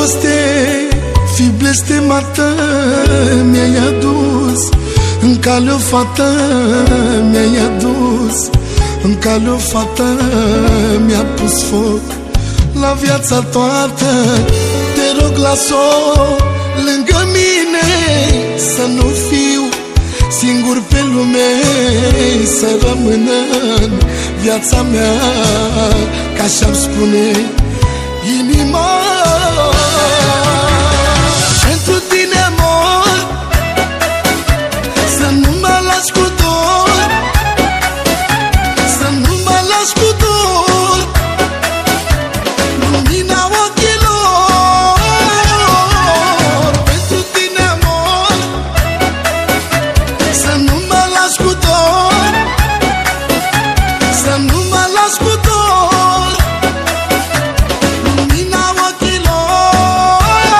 dragoste, fi blestemată, mi-ai adus în cale o fată, mi-ai adus în cale o fată, mi-a pus foc la viața toată. Te rog, las-o lângă mine, să nu fiu singur pe lume, să rămână în viața mea, ca așa-mi spune inima. Pentru tine mor, să nu mă lași cu dor, să nu mă lași cu dor, lumina ochilor. Pentru tine mor, să nu mă lași cu dor, să nu mă lași cu dor, lumina ochilor.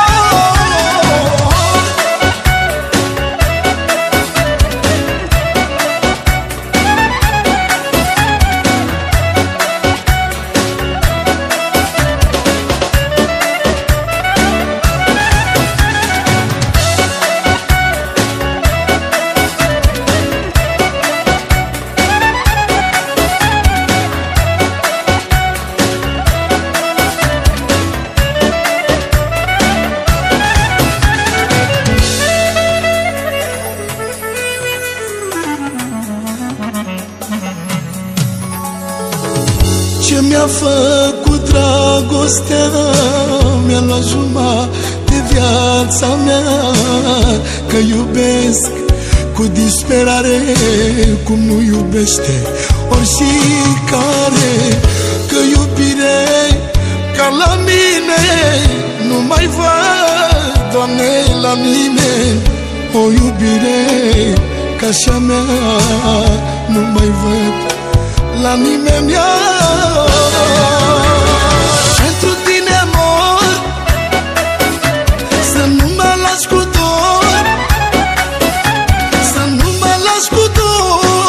Ce mi-a făcut dragostea, mi-a luat jumătate de viața mea. Că iubesc cu disperare, cum nu iubește oricare. Că iubire ca la mine nu mai văd, Doamne, la nimeni. O iubire ca așa mea nu mai văd la nimeni. Pentru tine mor, să nu mă lași cu dor, să nu mă lași cu dor,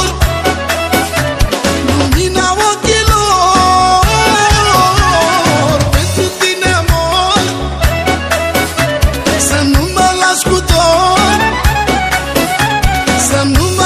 lumina ochilor. Pentru tine mor, să nu mă lași cu dor, să nu